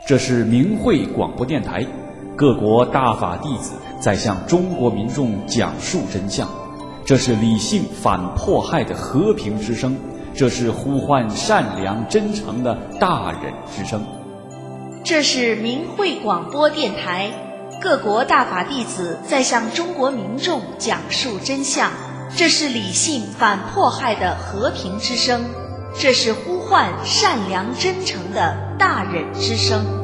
这是明慧广播电台，各国大法弟子在向中国民众讲述真相。这是理性反迫害的和平之声，这是呼唤善良真诚的大忍之声。 这是明慧广播电台，各国大法弟子在向中国民众讲述真相。这是理性反迫害的和平之声，这是呼唤善良真诚的大忍之声。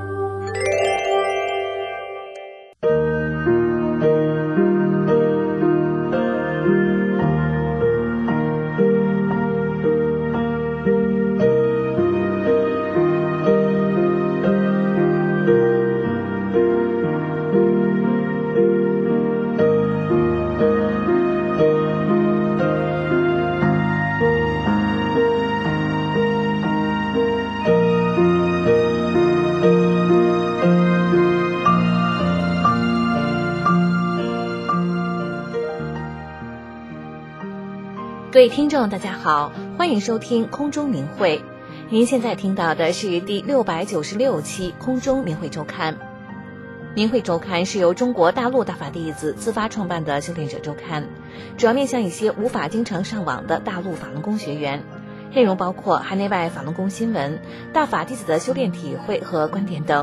各位听众大家好，欢迎收听空中明慧。您现在听到的是第696期空中明慧周刊。明慧周刊是由中国大陆大法弟子自发创办的修炼者周刊，主要面向一些无法经常上网的大陆法轮功学员，内容包括海内外法轮功新闻、大法弟子的修炼体会和观点等。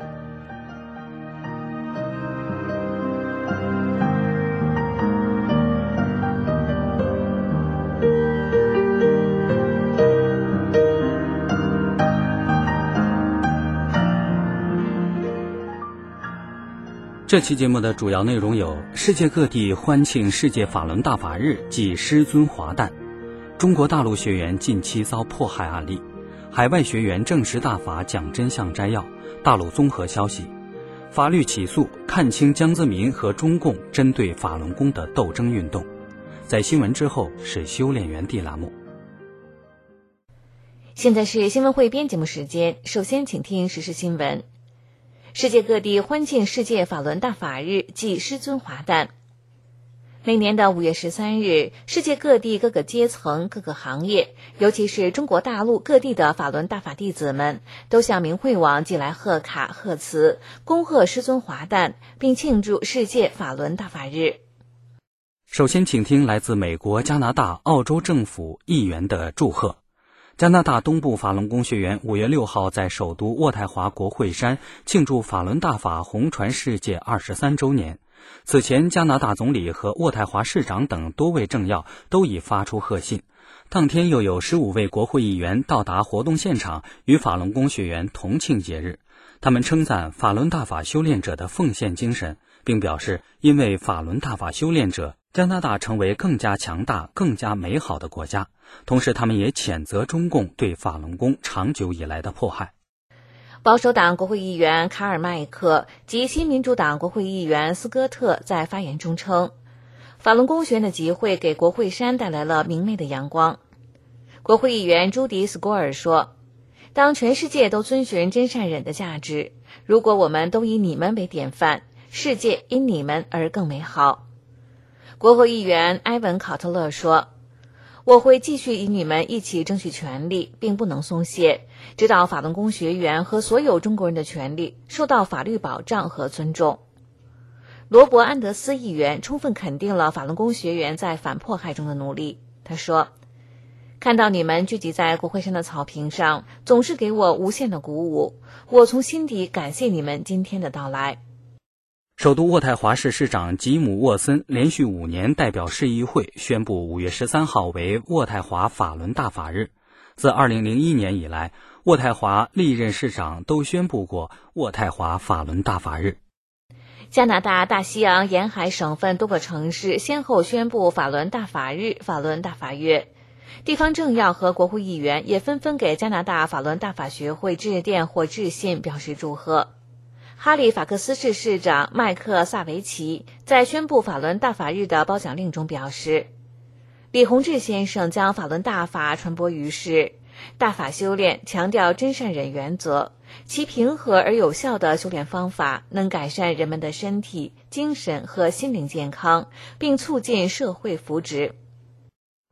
这期节目的主要内容有：世界各地欢庆世界法轮大法日暨师尊华诞，中国大陆学员近期遭迫害案例，海外学员证实大法讲真相摘要，大陆综合消息，法律起诉看清江泽民和中共针对法轮功的斗争运动。在新闻之后是修炼园地栏目。 现在是新闻汇编节目时间，首先请听时事新闻。世界各地欢庆世界法轮大法日暨师尊华诞。每年的5月13日，世界各地各个阶层、各个行业，尤其是中国大陆各地的法轮大法弟子们，都向明慧网寄来贺卡、贺词，恭贺师尊华诞，并庆祝世界法轮大法日。 首先请听来自美国、加拿大、澳洲政府议员的祝贺。加拿大东部法轮功学员5月6号在首都渥太华国会山庆祝法轮大法红传世界23周年。此前，加拿大总理和渥太华市长等多位政要都已发出贺信。当天又有15位国会议员到达活动现场，与法轮功学员同庆节日。他们称赞法轮大法修炼者的奉献精神，并表示因为法轮大法修炼者，加拿大成为更加强大、更加美好的国家。同时他们也谴责中共对法轮功长久以来的迫害。 保守党国会议员卡尔麦克及新民主党国会议员斯科特在发言中称，法轮功学员的集会给国会山带来了明媚的阳光。国会议员朱迪·斯郭尔说，当全世界都遵循真善忍的价值，如果我们都以你们为典范，世界因你们而更美好。国会议员埃文·考特勒说，我会继续与你们一起争取权利，并不能松懈，直到法轮功学员和所有中国人的权利受到法律保障和尊重。罗伯·安德斯议员充分肯定了法轮功学员在反迫害中的努力。他说，看到你们聚集在国会山的草坪上，总是给我无限的鼓舞，我从心底感谢你们今天的到来。 首都渥太华市市长吉姆·沃森连续5年代表市议会宣布5月13号为渥太华法轮大法日。自2001年以来，渥太华历任市长都宣布过渥太华法轮大法日。 加拿大大西洋沿海省份多个城市先后宣布法轮大法日、法轮大法月。地方政要和国会议员也纷纷给加拿大法轮大法学会致电或致信表示祝贺。哈利法克斯市市长麦克萨维奇在宣布法轮大法日的褒奖令中表示，李洪志先生将法轮大法传播于世，大法修炼强调真善忍原则，其平和而有效的修炼方法能改善人们的身体、精神和心灵健康，并促进社会福祉。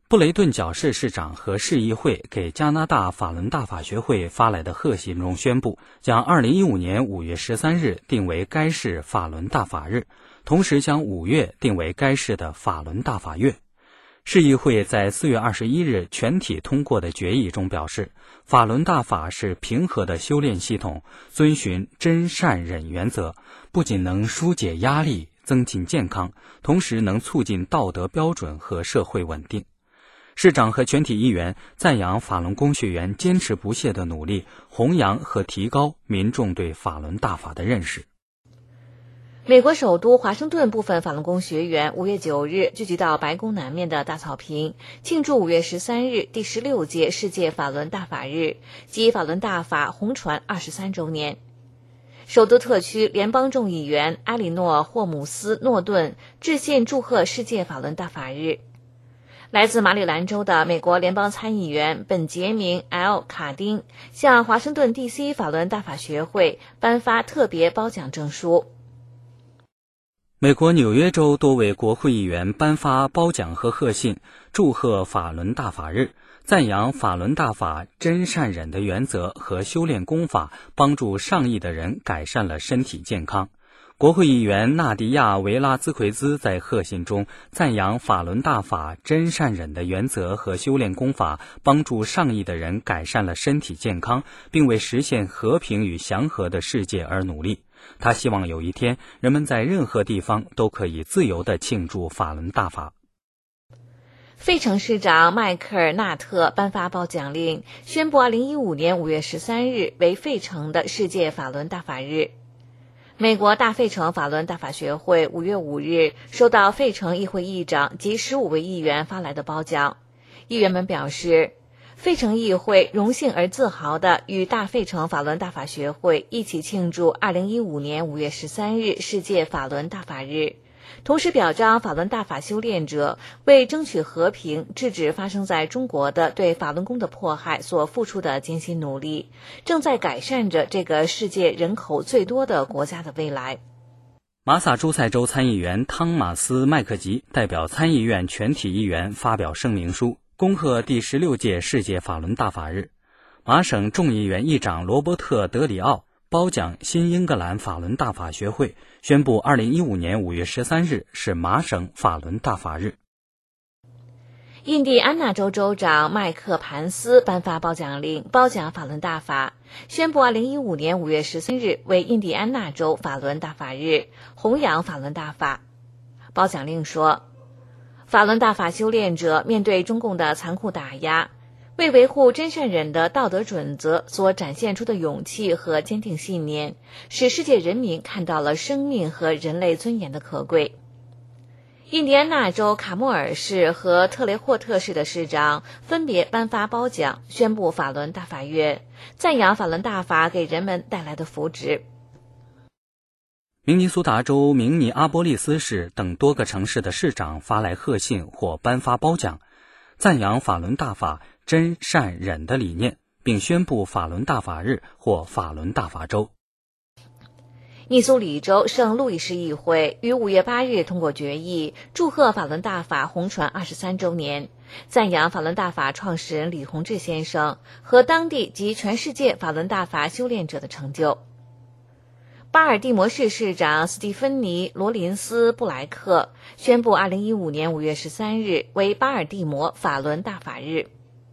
布雷顿角市市长和市议会给加拿大法伦大法学会发来的贺信中宣布，将2015年5月13日定为该市法伦大法日，同时将5月定为该市的法伦大法月。市议会在4月21日全体通过的决议中表示，法伦大法是平和的修炼系统，遵循真善忍原则，不仅能疏解压力、增进健康，同时能促进道德标准和社会稳定。市长和全体议员赞扬法轮功学员坚持不懈的努力，弘扬和提高民众对法轮大法的认识。 美国首都华盛顿部分法轮功学员5月9日聚集到白宫南面的大草坪，庆祝5月13日第16届世界法轮大法日及法轮大法红传23周年。首都特区联邦众议员埃里诺·霍姆斯·诺顿致信祝贺世界法轮大法日。来自马里兰州的美国联邦参议员本杰明 ·L. 卡丁向华盛顿 DC 法轮大法学会颁发特别褒奖证书。 美国纽约州多位国会议员颁发褒奖和贺信，祝贺法轮大法日，赞扬法轮大法真善忍的原则和修炼功法帮助上亿的人改善了身体健康。国会议员纳迪亚·维拉兹奎兹在贺信中赞扬法轮大法真善忍的原则和修炼功法帮助上亿的人改善了身体健康，并为实现和平与祥和的世界而努力。他希望有一天，人们在任何地方都可以自由地庆祝法轮大法。 费城市长迈克尔·纳特颁发褒奖令，宣布2015年5月13日为费城的世界法轮大法日。美国大费城法轮大法学会5月5日收到费城议会议长及15位议员发来的褒奖。议员们表示，费城议会荣幸而自豪地与大费城法轮大法学会一起庆祝2015年5月13日世界法轮大法日，同时表彰法轮大法修炼者为争取和平、制止发生在中国的对法轮功的迫害所付出的艰辛努力，正在改善着这个世界人口最多的国家的未来。 马萨诸塞州参议员汤马斯·麦克吉代表参议院全体议员发表声明书，恭贺第16届世界法轮大法日。马省众议员议长罗伯特·德里奥褒奖新英格兰法轮大法学会，宣布2015年5月13日是马省法轮大法日。 印第安纳州州长麦克潘斯颁发褒奖令，褒奖法轮大法，宣布2015年5月13日为印第安纳州法轮大法日，弘扬法轮大法。褒奖令说，法轮大法修炼者面对中共的残酷打压，为维护真善忍的道德准则所展现出的勇气和坚定信念，使世界人民看到了生命和人类尊严的可贵。印第安纳州卡莫尔市和特雷霍特市的市长分别颁发褒奖，宣布法轮大法月，赞扬法轮大法给人们带来的福祉。 明尼苏达州明尼阿波利斯市等多个城市的市长发来贺信或颁发褒奖，赞扬法轮大法真善忍的理念，并宣布法轮大法日或法轮大法周。 密苏里州圣路易市议会于5月8日通过决议，祝贺法轮大法红传23周年，赞扬法轮大法创始人李洪志先生和当地及全世界法轮大法修炼者的成就。巴尔的摩市市长斯蒂芬妮·罗林斯·布莱克宣布2015年5月13日为巴尔的摩法轮大法日。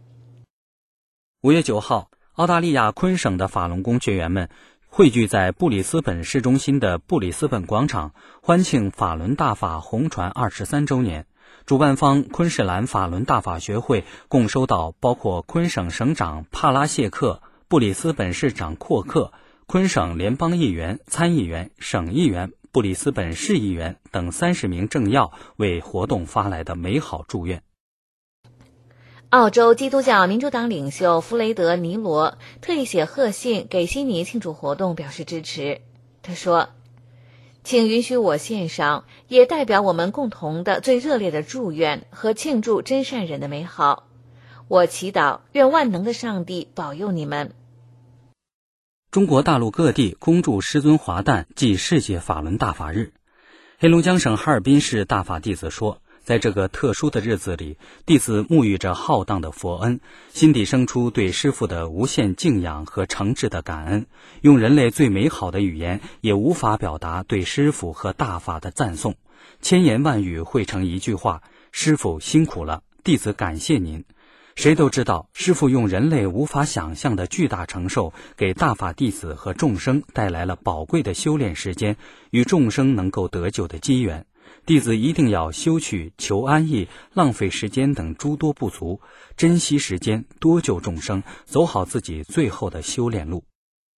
5月9号，澳大利亚昆省的法轮功学员们汇聚在布里斯本市中心的布里斯本广场，欢庆法轮大法红传23周年。主办方昆士兰法轮大法学会共收到包括昆省省长帕拉谢克、布里斯本市长阔克、昆省联邦议员、参议员、省议员、布里斯本市议员等30名政要为活动发来的美好祝愿。 澳洲基督教民主党领袖弗雷德·尼罗特意写贺信给悉尼庆祝活动表示支持。他说，请允许我献上也代表我们共同的最热烈的祝愿和庆祝真善忍的美好。我祈祷愿万能的上帝保佑你们。 中国大陆各地恭祝师尊华诞暨世界法轮大法日。黑龙江省哈尔滨市大法弟子说， 在这个特殊的日子里，弟子沐浴着浩荡的佛恩，心底生出对师父的无限敬仰和诚挚的感恩，用人类最美好的语言也无法表达对师父和大法的赞颂，千言万语汇成一句话：师父辛苦了，弟子感谢您。谁都知道，师父用人类无法想象的巨大承受，给大法弟子和众生带来了宝贵的修炼时间与众生能够得救的机缘。弟子一定要修去求安逸、浪费时间等诸多不足，珍惜时间，多救众生，走好自己最后的修炼路。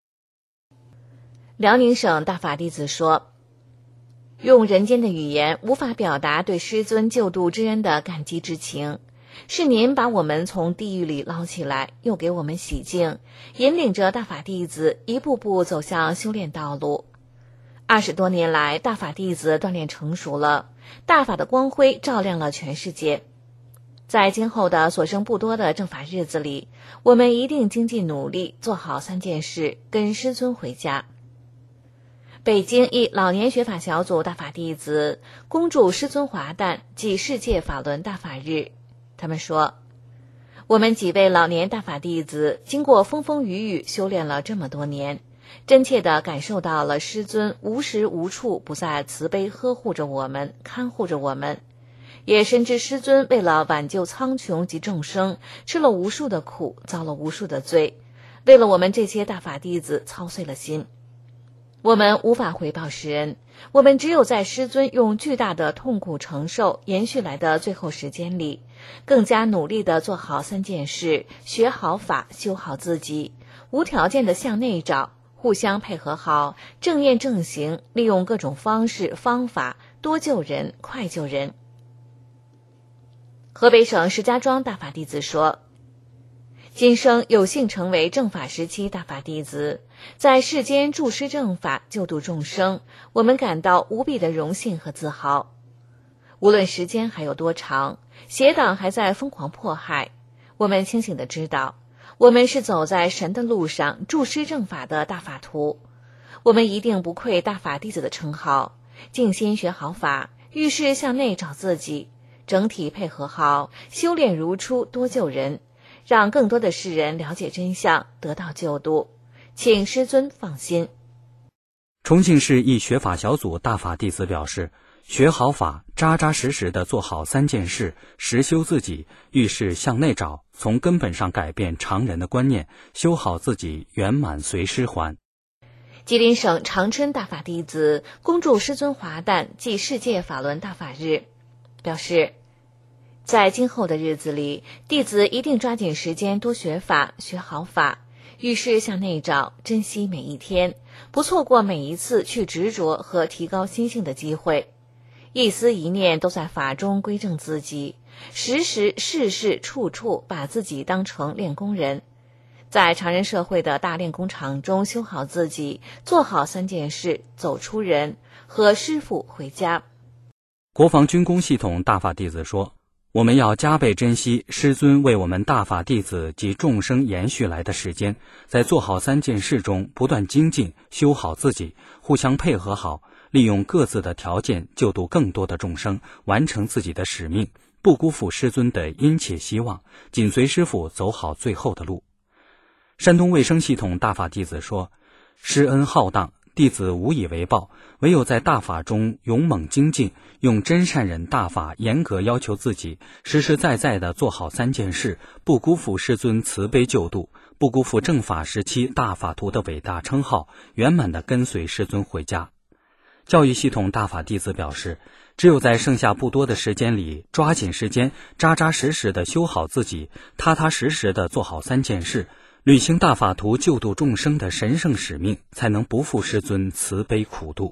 辽宁省大法弟子说，用人间的语言无法表达对师尊救度之恩的感激之情，是您把我们从地狱里捞起来，又给我们洗净，引领着大法弟子一步步走向修炼道路。20多年来，大法弟子锻炼成熟了，大法的光辉照亮了全世界。在今后的所剩不多的正法日子里，我们一定精进努力，做好3件事，跟师尊回家。北京一老年学法小组大法弟子恭祝师尊华诞暨世界法轮大法日。他们说，我们几位老年大法弟子经过风风雨雨修炼了这么多年，真切地感受到了师尊无时无处不在慈悲呵护着我们，看护着我们，也深知师尊为了挽救苍穹及众生，吃了无数的苦，遭了无数的罪，为了我们这些大法弟子操碎了心。我们无法回报师恩，我们只有在师尊用巨大的痛苦承受延续来的最后时间里，更加努力地做好3件事，学好法，修好自己，无条件地向内找，互相配合好，正念正行，利用各种方式方法，多救人，快救人。河北省石家庄大法弟子说，今生有幸成为正法时期大法弟子，在世间助施正法，救度众生，我们感到无比的荣幸和自豪。无论时间还有多长，邪党还在疯狂迫害，我们清醒地知道，我们是走在神的路上，助施正法的大法徒。我们一定不愧大法弟子的称号，静心学好法，遇事向内找自己，整体配合好，修炼如初，多救人，让更多的世人了解真相，得到救度，请师尊放心。 重庆市一学法小组大法弟子表示，学好法，扎扎实实地做好3件事，实修自己，遇事向内找，从根本上改变常人的观念，修好自己，圆满随师还。 吉林省长春大法弟子恭祝师尊华诞暨世界法轮大法日，表示，在今后的日子里，弟子一定抓紧时间多学法，学好法，遇事向内找，珍惜每一天，不错过每一次去执着和提高心性的机会，一思一念都在法中归正自己，时时事事处处把自己当成练功人，在常人社会的大练功场中修好自己，做好3件事，走出人，和师父回家。 国防军工系统大法弟子说，我们要加倍珍惜师尊为我们大法弟子及众生延续来的时间，在做好3件事中不断精进，修好自己，互相配合好，利用各自的条件救度更多的众生，完成自己的使命，不辜负师尊的殷切希望，紧随师父走好最后的路。山东卫生系统大法弟子说，师恩浩荡，弟子无以为报，唯有在大法中勇猛精进，用真善忍大法严格要求自己，实实在在地做好3件事，不辜负师尊慈悲救度，不辜负正法时期大法徒的伟大称号，圆满地跟随师尊回家。教育系统大法弟子表示，只有在剩下不多的时间里，抓紧时间，扎扎实实地修好自己，踏踏实实地做好3件事，履行大法徒救度众生的神圣使命，才能不负师尊慈悲苦度。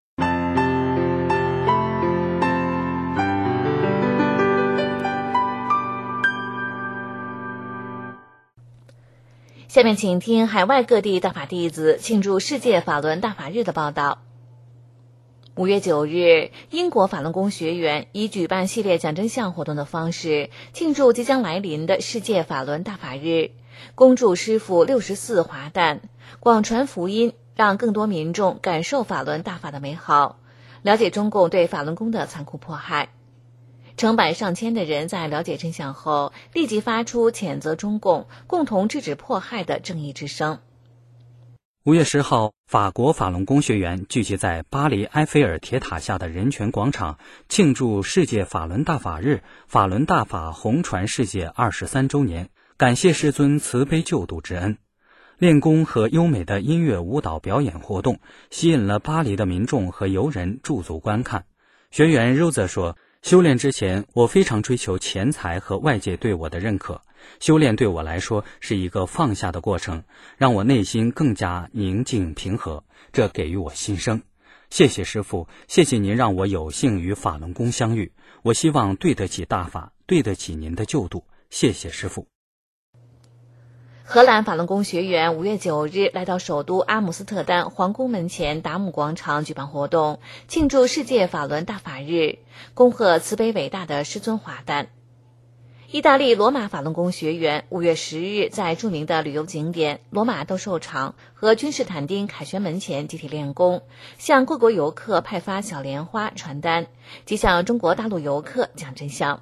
下面请听海外各地大法弟子庆祝世界法轮大法日的报道。5月9日，英国法轮功学员以举办系列讲真相活动的方式，庆祝即将来临的世界法轮大法日，恭祝师父64华诞，广传福音，让更多民众感受法轮大法的美好，了解中共对法轮功的残酷迫害。 成百上千的人在了解真相后，立即发出谴责中共、共同制止迫害的正义之声。 5月10号，法国法轮功学员聚集在巴黎埃菲尔铁塔下的人权广场，庆祝世界法轮大法日，法轮大法红传世界23周年，感谢师尊慈悲救度之恩。练功和优美的音乐舞蹈表演活动吸引了巴黎的民众和游人驻足观看。学员 Rose 说，修炼之前，我非常追求钱财和外界对我的认可。修炼对我来说是一个放下的过程，让我内心更加宁静平和，这给予我新生。谢谢师父，谢谢您让我有幸与法轮功相遇，我希望对得起大法，对得起您的救度，谢谢师父。 荷兰法轮功学员5月9日来到首都阿姆斯特丹皇宫门前达姆广场举办活动，庆祝世界法轮大法日，恭贺慈悲伟大的师尊华诞。意大利罗马法轮功学员5月10日在著名的旅游景点罗马斗兽场和君士坦丁凯旋门前集体练功，向各国游客派发小莲花、传单，及向中国大陆游客讲真相。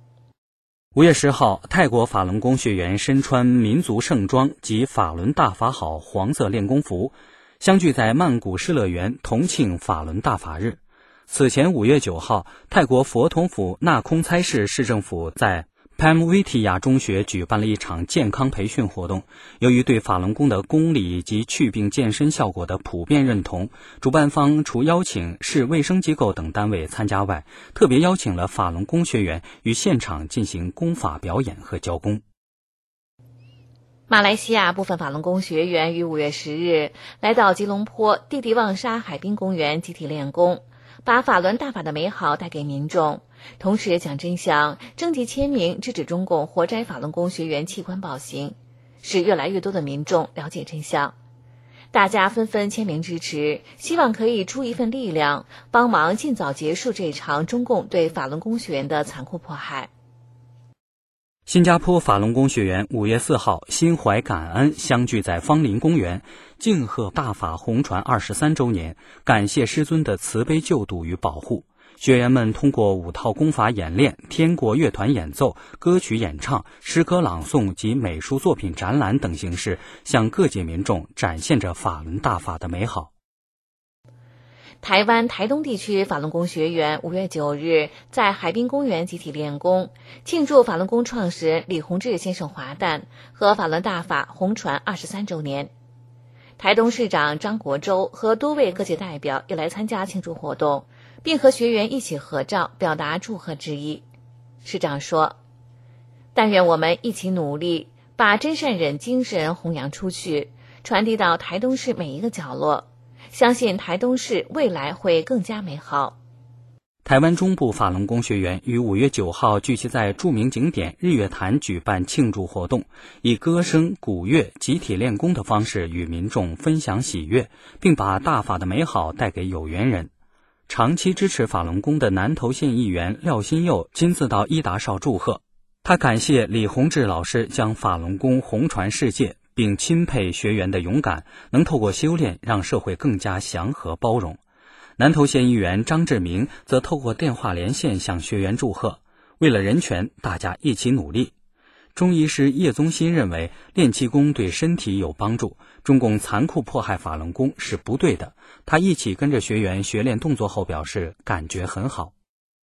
5月10号，泰国法轮功学员身穿民族盛装及法轮大法好黄色练功服，相聚在曼谷世乐园同庆法轮大法日。此前5月9号，泰国佛统府纳空猜市市政府在Pamvitiya 中学举办了一场健康培训活动。由于对法轮功的公理及祛病健身效果的普遍认同，主办方除邀请市卫生机构等单位参加外，特别邀请了法轮功学员于现场进行功法表演和教功。 马来西亚部分法轮功学员于5月10日来到吉隆坡蒂蒂旺沙海滨公园集体练功，把法轮大法的美好带给民众，同时讲真相，征集签名制止中共活摘法轮功学员器官暴行，使越来越多的民众了解真相。大家纷纷签名支持，希望可以出一份力量，帮忙尽早结束这场中共对法轮功学员的残酷迫害。 新加坡法轮功学员5月4号心怀感恩，相聚在芳林公园，敬贺大法红传23周年，感谢师尊的慈悲救度与保护。学员们通过5套功法演练、天国乐团演奏、歌曲演唱、诗歌朗诵及美术作品展览等形式，向各界民众展现着法轮大法的美好。 台湾台东地区法轮功学员5月9日在海滨公园集体练功，庆祝法轮功创始人李洪志先生华诞和法轮大法红传23周年。台东市长张国洲和多位各界代表也来参加庆祝活动，并和学员一起合照，表达祝贺之意。市长说，但愿我们一起努力，把真善忍精神弘扬出去，传递到台东市每一个角落，相信台东市未来会更加美好。 台湾中部法轮功学员于5月9号聚集在著名景点日月潭举办庆祝活动，以歌声、鼓乐集体练功的方式与民众分享喜悦，并把大法的美好带给有缘人。长期支持法轮功的南投县议员廖新佑亲自到伊达邵祝贺，他感谢李洪志老师将法轮功红传世界，并钦佩学员的勇敢，能透过修炼让社会更加祥和包容。南投县议员张志明则透过电话连线向学员祝贺，为了人权，大家一起努力。中医师叶宗新认为，练气功对身体有帮助，中共残酷迫害法轮功是不对的。他一起跟着学员学练动作后表示，感觉很好。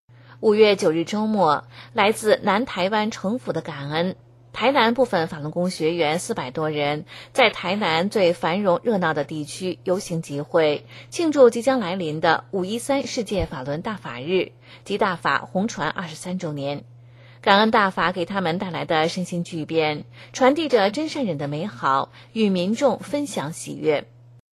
5月9日周末，来自南台湾城府的感恩，台南部分法轮功学员400多人在台南最繁荣热闹的地区游行集会，庆祝即将来临的513世界法轮大法日及大法红传23周年。感恩大法给他们带来的身心巨变，传递着真善忍的美好，与民众分享喜悦。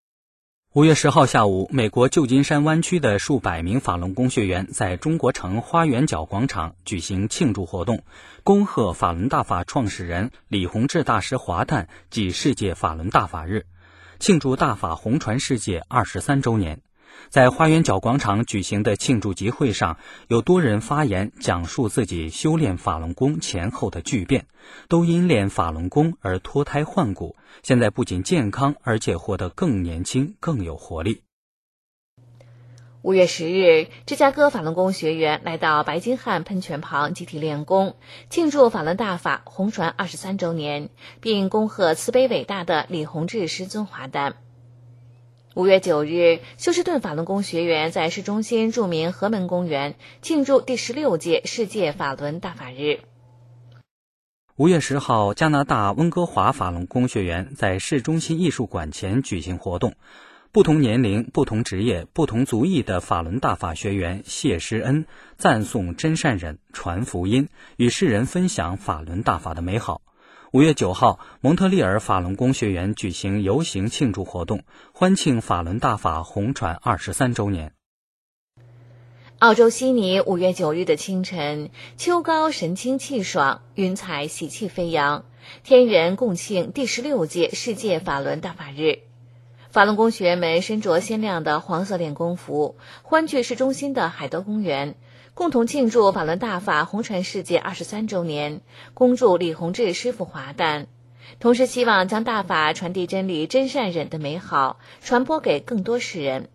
5月10号下午，美国旧金山湾区的数百名法轮功学员在中国城花园角广场举行庆祝活动，恭贺法轮大法创始人李洪志大师华诞暨世界法轮大法日，庆祝大法红传世界23周年。在花园角广场举行的庆祝集会上，有多人发言讲述自己修炼法轮功前后的巨变，都因练法轮功而脱胎换骨，现在不仅健康，而且活得更年轻更有活力。 5月10日，芝加哥法轮功学员来到白金汉喷泉旁集体练功，庆祝法轮大法红传23周年，并恭贺慈悲伟大的李洪志师尊华诞。5月9日，休斯顿法轮功学员在市中心著名河门公园庆祝第16届世界法轮大法日。 5月10号，加拿大温哥华法轮功学员在市中心艺术馆前举行活动，不同年龄、不同职业、不同族裔的法轮大法学员谢师恩赞颂真善忍，传福音，与世人分享法轮大法的美好。5月9号，蒙特利尔法轮功学员举行游行庆祝活动，欢庆法轮大法红传23周年。 澳洲悉尼5月9日的清晨，秋高神清气爽，云彩喜气飞扬，天人共庆第16届世界法轮大法日。法轮功学员们身着鲜亮的黄色练功服，欢聚市中心的海德公园，共同庆祝法轮大法红传世界23周年，恭祝李洪志师傅华诞，同时希望将大法传递真理真善忍的美好，传播给更多世人。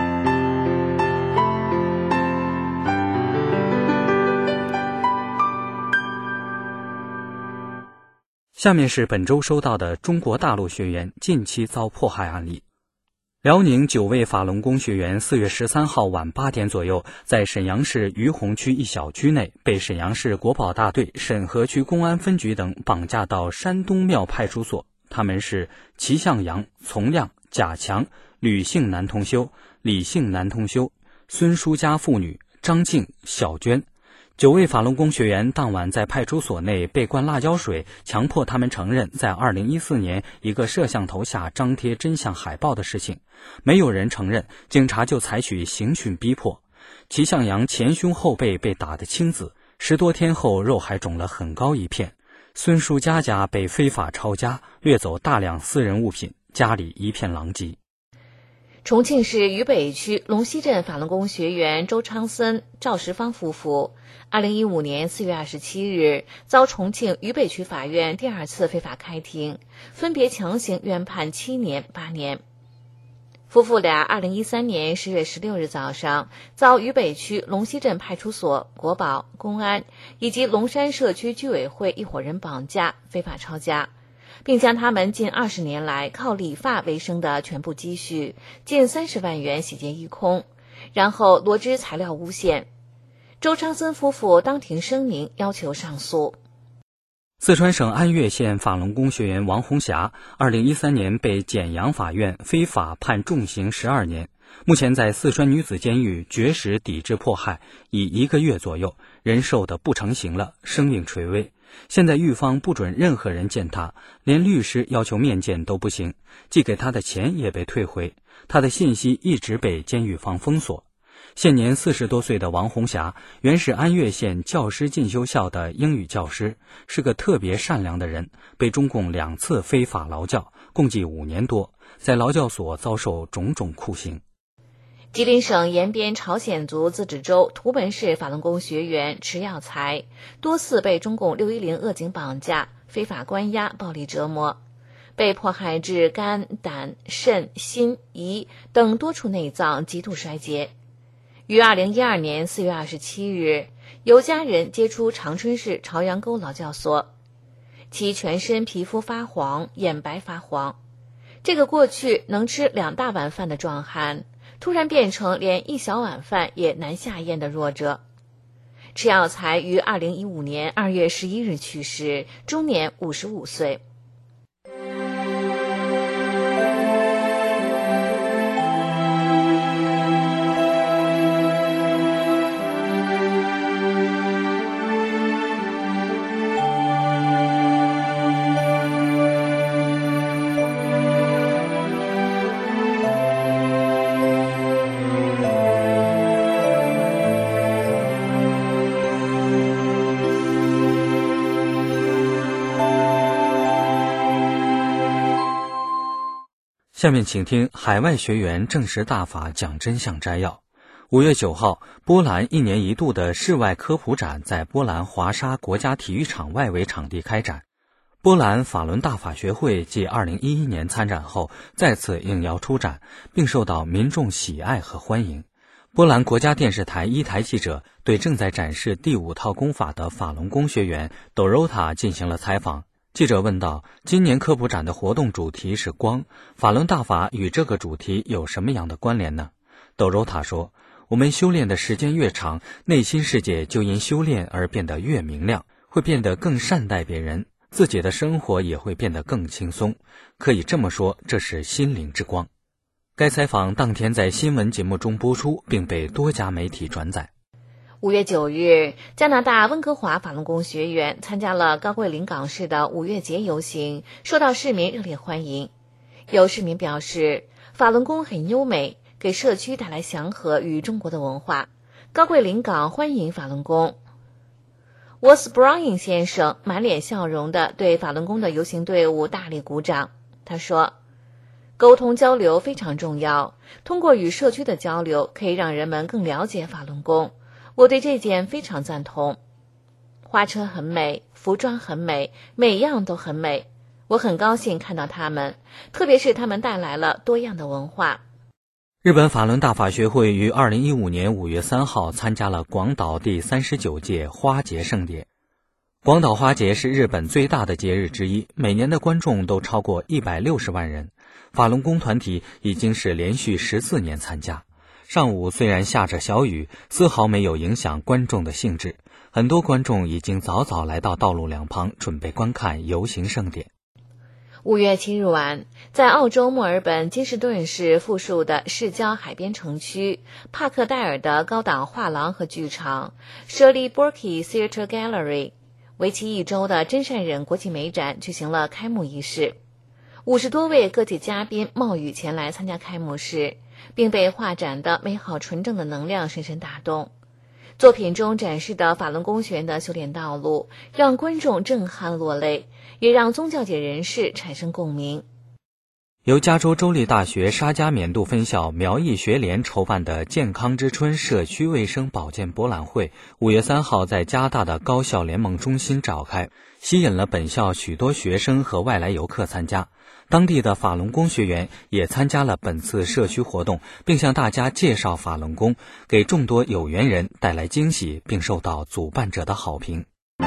下面是本周收到的中国大陆学员近期遭迫害案例。辽宁9位法轮功学员4月13号晚8点左右，在沈阳市于洪区一小区内，被沈阳市国保大队、沈河区公安分局等绑架到山东庙派出所。他们是齐向阳、从亮、贾强、吕姓男同修、李姓男同修、孙淑家妇女、张静、小娟。9位法轮功学员当晚在派出所内被灌辣椒水，强迫他们承认在2014年一个摄像头下张贴真相海报的事情。没有人承认，警察就采取刑讯逼迫。齐向阳前胸后背被打得青紫，10多天后肉还肿了很高一片。孙淑家家被非法抄家，掠走大量私人物品，家里一片狼藉。 重庆市渝北区龙溪镇法轮功学员周昌森、赵石芳夫妇2015年4月27日遭重庆渝北区法院第2次非法开庭，分别强行院判7年、8年。夫妇俩2013年10月16日早上遭渝北区龙溪镇派出所、国保、公安以及龙山社区居委会一伙人绑架，非法抄家，并将他们近20年来靠理发为生的全部积蓄近30万元洗劫一空，然后罗织材料诬陷。周昌森夫妇当庭声明要求上诉。 四川省安岳县法轮功学员王红霞2013年被简阳法院非法判重刑12年，目前在四川女子监狱绝食抵制迫害已1个月左右，人瘦得不成形了，生命垂危。现在狱方不准任何人见他，连律师要求面见都不行，寄给他的钱也被退回，他的信息一直被监狱方封锁。现年40多岁的王红霞原是安岳县教师进修校的英语教师，是个特别善良的人，被中共2次非法劳教，共计5年多，在劳教所遭受种种酷刑。 吉林省延边朝鲜族自治州图本市法轮功学员池耀才多次被中共610恶警绑架、非法关押、暴力折磨，被迫害致肝、胆、肾、心、胰等多处内脏极度衰竭。于2012年4月27日，由家人接出长春市朝阳沟劳教所，其全身皮肤发黄，眼白发黄。这个过去能吃2大碗饭的壮汉，突然变成连1小碗饭也难下咽的弱者。池耀才于2015年2月11日去世，终年55岁。 下面请听海外学员证实大法讲真相摘要。5月9号，波兰1年1度的室外科普展在波兰华沙国家体育场外围场地开展。波兰法轮大法学会继2011年参展后再次应邀出展，并受到民众喜爱和欢迎。 波兰国家电视台一台记者对正在展示第5套功法的法轮功学员 Dorota 进行了采访。记者问道，今年科普展的活动主题是光，法轮大法与这个主题有什么样的关联呢？ Dorota 说，我们修炼的时间越长，内心世界就因修炼而变得越明亮，会变得更善待别人，自己的生活也会变得更轻松。可以这么说，这是心灵之光。该采访当天在新闻节目中播出，并被多家媒体转载。 5月9日，加拿大温哥华法轮功学员参加了高贵临港市的5月节游行，受到市民热烈欢迎。有市民表示，法轮功很优美，给社区带来祥和与中国的文化。高贵临港欢迎法轮功。沃斯布朗因先生满脸笑容地对法轮功的游行队伍大力鼓掌。他说，沟通交流非常重要，通过与社区的交流可以让人们更了解法轮功。我对这件非常赞同。花车很美，服装很美，每样都很美。我很高兴看到他们，特别是他们带来了多样的文化。 日本法轮大法学会于2015年5月3号参加了广岛第39届花节盛典。广岛花节是日本最大的节日之一，每年的观众都超过160万人。法轮功团体已经是连续14年参加。上午虽然下着小雨，丝毫没有影响观众的兴致，很多观众已经早早来到道路两旁，准备观看游行盛典。 5月7日晚，在澳洲墨尔本金士顿市附属的市郊海边城区帕克戴尔的高档画廊和剧场 Shirley Burke Theatre Gallery 为期1周的真善忍国际美展举行了开幕仪式。50多位各界嘉宾冒雨前来参加开幕式，并被画展的美好纯正的能量深深打动。作品中展示的法轮功学员的修炼道路，让观众震撼落泪，也让宗教界人士产生共鸣。 由加州州立大学沙加缅度分校苗裔学联筹办的健康之春社区卫生保健博览会5月3号在加大的高校联盟中心召开，吸引了本校许多学生和外来游客参加。当地的法轮功学员也参加了本次社区活动，并向大家介绍法轮功，给众多有缘人带来惊喜，并受到主办者的好评。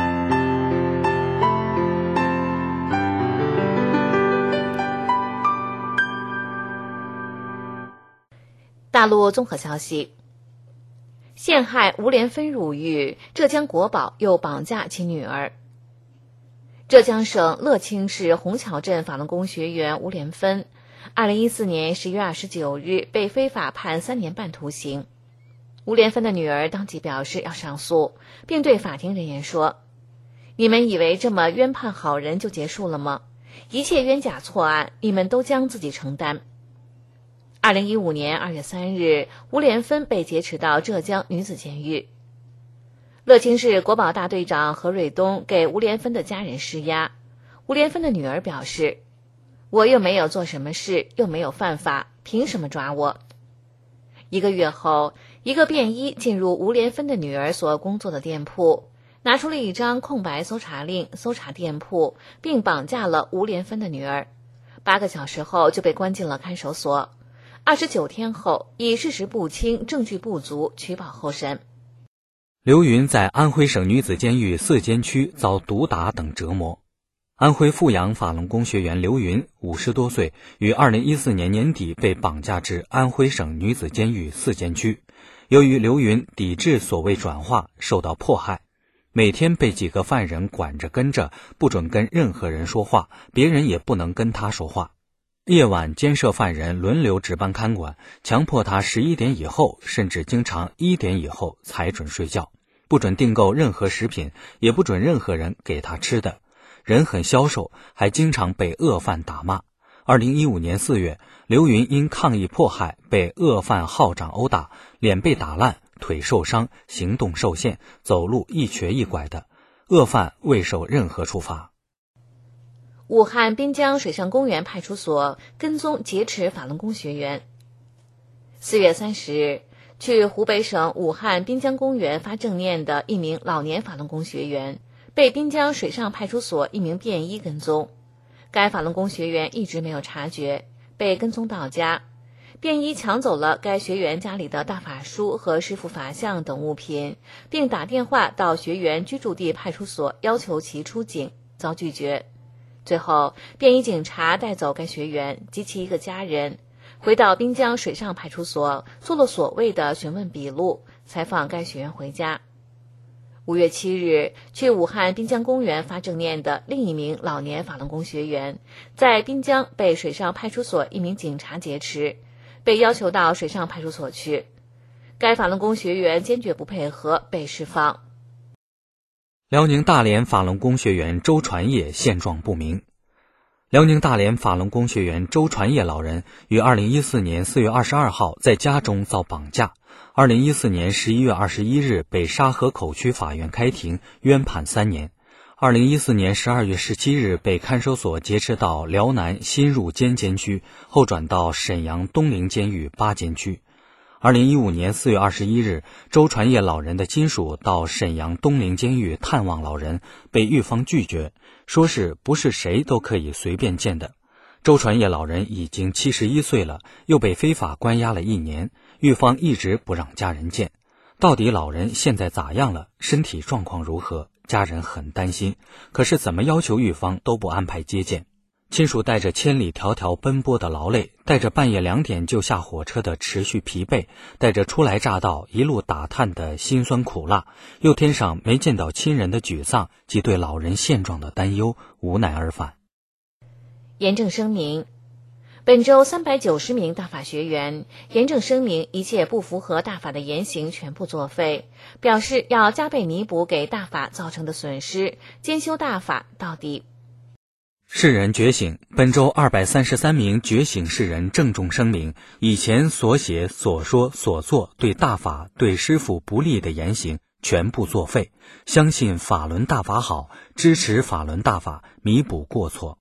大陆综合消息：陷害吴连芬入狱，浙江国宝又绑架其女儿。浙江省乐清市虹桥镇法轮功学员吴连芬2014年11月29日被非法判3年半徒刑。吴连芬的女儿当即表示要上诉，并对法庭人员说，你们以为这么冤判好人就结束了吗？一切冤假错案你们都将自己承担。2015年2月3日，吴连芬被劫持到浙江女子监狱。乐清市国保大队长何瑞东给吴连芬的家人施压。吴连芬的女儿表示，我又没有做什么事，又没有犯法，凭什么抓我？1个月后，一个便衣进入吴连芬的女儿所工作的店铺，拿出了一张空白搜查令，搜查店铺，并绑架了吴连芬的女儿。8个小时后就被关进了看守所。29天后，以事实不清、证据不足取保候审。 刘云在安徽省女子监狱4监区遭毒打等折磨。安徽阜阳法轮功学员刘云50多岁，于2014年年底被绑架至安徽省女子监狱4监区。由于刘云抵制所谓转化，受到迫害，每天被几个犯人管着跟着，不准跟任何人说话，别人也不能跟他说话。夜晚监舍犯人轮流值班看管，强迫他11点以后，甚至经常1点以后才准睡觉，不准订购任何食品，也不准任何人给他吃的。人很消瘦，还经常被恶犯打骂。2015年4月，刘云因抗议迫害被恶犯号掌殴打，脸被打烂，腿受伤，行动受限，走路一瘸一拐的。恶犯未受任何处罚。 武汉滨江水上公园派出所跟踪劫持法轮功学员。4月30日，去湖北省武汉滨江公园发正念的一名老年法轮功学员，被滨江水上派出所一名便衣跟踪。该法轮功学员一直没有察觉，被跟踪到家。 便衣抢走了该学员家里的大法书和师傅法像等物品，并打电话到学员居住地派出所要求其出警，遭拒绝。最后，便衣警察带走该学员及其一个家人，回到滨江水上派出所做了所谓的询问笔录，才放该学员回家。5月7日，去武汉滨江公园发正念的另一名老年法轮功学员，在滨江被水上派出所一名警察劫持，被要求到水上派出所去。该法轮功学员坚决不配合，被释放。 辽宁大连法轮功学员周传业现状不明。辽宁大连法轮功学员周传业老人于2014年4月22号在家中遭绑架，2014年11月21日被沙河口区法院开庭，冤判3年。2014年12月17日被看守所劫持到辽南新入监监区，后转到沈阳东陵监狱8监区。2015年4月21日，周传业老人的亲属到沈阳东陵监狱探望老人，被狱方拒绝，说是不是谁都可以随便见的。周传业老人已经71岁了，又被非法关押了1年，狱方一直不让家人见。到底老人现在咋样了？身体状况如何？家人很担心，可是怎么要求狱方都不安排接见。亲属带着千里迢迢奔波的劳累，带着半夜2点就下火车的持续疲惫，带着初来乍到一路打探的辛酸苦辣，又添上没见到亲人的沮丧及对老人现状的担忧，无奈而返。 严正声明，本周390名大法学员严正声明一切不符合大法的言行全部作废，表示要加倍弥补给大法造成的损失，兼修大法到底。 世人觉醒，本周233名觉醒世人郑重声明，以前所写所说所做对大法对师父不利的言行全部作废，相信法轮大法好，支持法轮大法，弥补过错。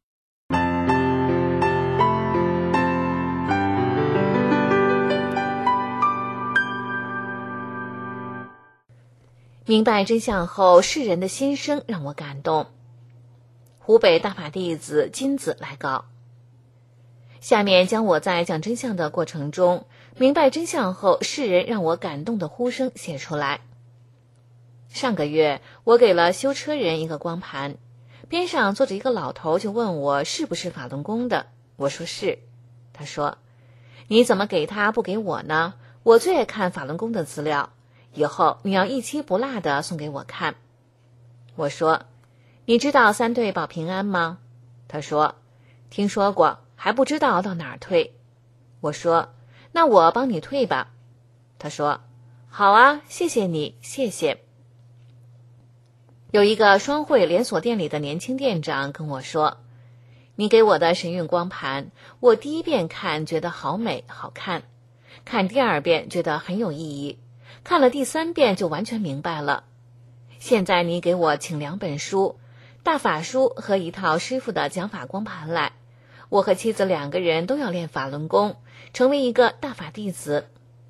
明白真相后，世人的心声让我感动。湖北大法弟子金子来稿，下面将我在讲真相的过程中明白真相后世人让我感动的呼声写出来。上个月我给了修车人一个光盘，边上坐着一个老头，就问我是不是法轮功的，我说是。他说，你怎么给他不给我呢？我最爱看法轮功的资料，以后你要一期不落的送给我看。我说，你知道3退保平安吗？他说，听说过，还不知道到哪儿退。我说，那我帮你退吧。他说，好啊，谢谢你，谢谢。有一个双汇连锁店里的年轻店长跟我说，你给我的神韵光盘，我第1遍看觉得好美好看，看第2遍觉得很有意义，看了第3遍就完全明白了。现在你给我请2本书，大法书和一套师傅的讲法光盘来，我和妻子2个人都要练法轮功，成为一个大法弟子。